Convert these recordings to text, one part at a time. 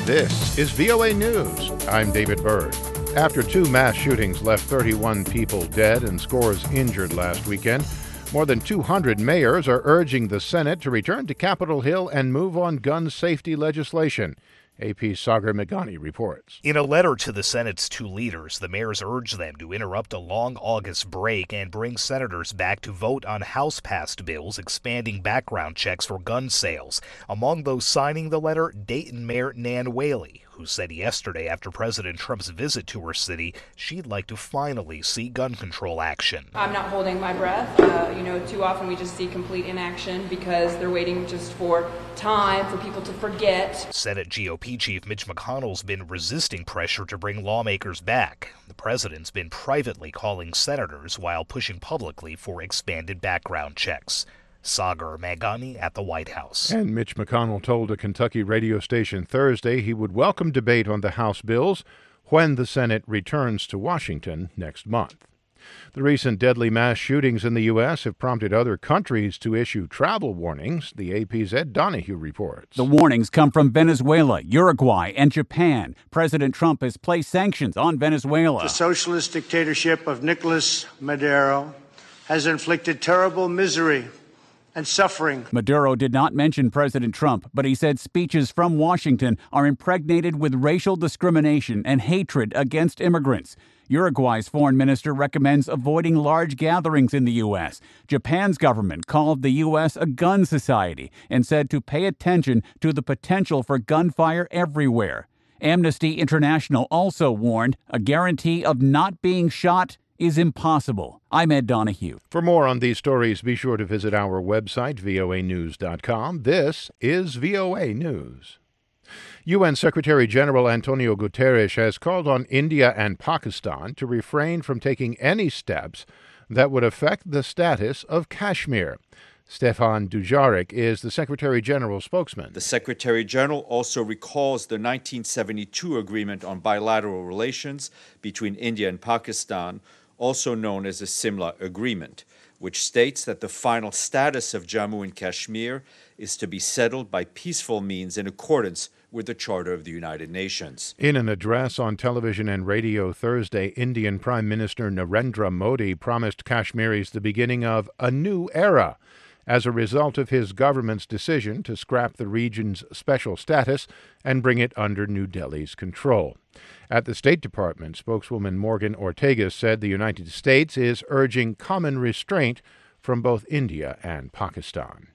This is VOA News. I'm David Byrd. After two mass shootings left 31 people dead and scores injured last weekend, more than 200 mayors are urging the Senate to return to Capitol Hill and move on gun safety legislation. AP's Sagar Meghani reports. In a letter to the Senate's two leaders, the mayors urge them to interrupt a long August break and bring senators back to vote on House-passed bills expanding background checks for gun sales. Among those signing the letter, Dayton Mayor Nan Whaley, who said yesterday after President Trump's visit to her city, she'd like to finally see gun control action. I'm not holding my breath. Too often we just see complete inaction because they're waiting just for time for people to forget. Senate GOP Chief Mitch McConnell's been resisting pressure to bring lawmakers back. The president's been privately calling senators while pushing publicly for expanded background checks. Sagar Meghani at the White House. And Mitch McConnell told a Kentucky radio station Thursday he would welcome debate on the House bills when the Senate returns to Washington next month. The recent deadly mass shootings in the U.S. have prompted other countries to issue travel warnings. The AP's Ed Donahue reports. The warnings come from Venezuela, Uruguay, and Japan. President Trump has placed sanctions on Venezuela. The socialist dictatorship of Nicolas Maduro has inflicted terrible misery and suffering. Maduro did not mention President Trump, but he said speeches from Washington are impregnated with racial discrimination and hatred against immigrants. Uruguay's foreign minister recommends avoiding large gatherings in the U.S. Japan's government called the U.S. a gun society and said to pay attention to the potential for gunfire everywhere. Amnesty International also warned a guarantee of not being shot is impossible. I'm Ed Donahue. For more on these stories, be sure to visit our website, voanews.com. This is VOA News. UN Secretary General Antonio Guterres has called on India and Pakistan to refrain from taking any steps that would affect the status of Kashmir. Stefan Dujarric is the Secretary General's spokesman. The Secretary General also recalls the 1972 agreement on bilateral relations between India and Pakistan, also known as the Simla Agreement, which states that the final status of Jammu and Kashmir is to be settled by peaceful means in accordance with the Charter of the United Nations. In an address on television and radio Thursday, Indian Prime Minister Narendra Modi promised Kashmiris the beginning of a new era as a result of his government's decision to scrap the region's special status and bring it under New Delhi's control. At the State Department, spokeswoman Morgan Ortega said the United States is urging common restraint from both India and Pakistan.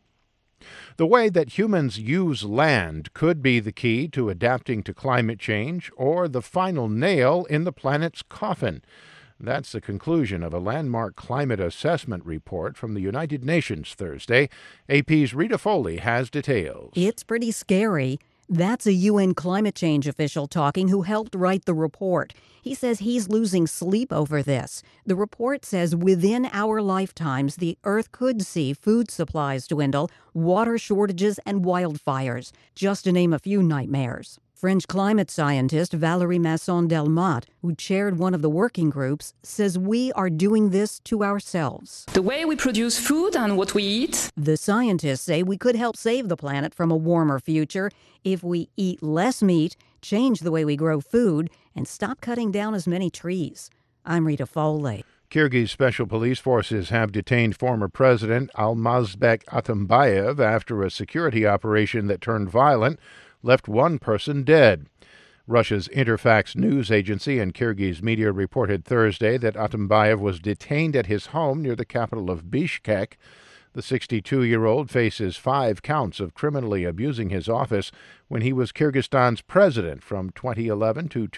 The way that humans use land could be the key to adapting to climate change or the final nail in the planet's coffin. That's the conclusion of a landmark climate assessment report from the United Nations Thursday. AP's Rita Foley has details. It's pretty scary. That's a UN climate change official talking who helped write the report. He says he's losing sleep over this. The report says within our lifetimes, the Earth could see food supplies dwindle, water shortages, and wildfires, just to name a few nightmares. French climate scientist Valérie Masson-Delmotte, who chaired one of the working groups, says we are doing this to ourselves. The way we produce food and what we eat. The scientists say we could help save the planet from a warmer future if we eat less meat, change the way we grow food, and stop cutting down as many trees. I'm Rita Foley. Kyrgyz special police forces have detained former President Almazbek Atambayev after a security operation that turned violent left one person dead. Russia's Interfax news agency and Kyrgyz media reported Thursday that Atambayev was detained at his home near the capital of Bishkek. The 62-year-old faces 5 counts of criminally abusing his office when he was Kyrgyzstan's president from 2011 to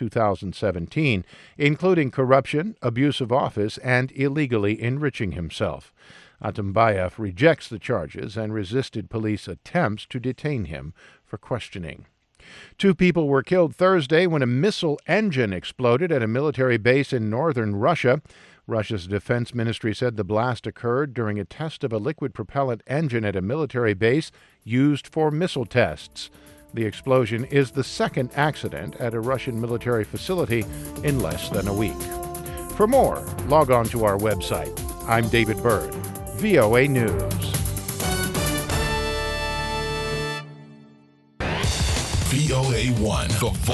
2017, including corruption, abuse of office, and illegally enriching himself. Atambayev rejects the charges and resisted police attempts to detain him for questioning. 2 people were killed Thursday when a missile engine exploded at a military base in northern Russia. Russia's defense ministry said the blast occurred during a test of a liquid propellant engine at a military base used for missile tests. The explosion is the second accident at a Russian military facility in less than a week. For more, log on to our website. I'm David Byrd, VOA News. VOA1, the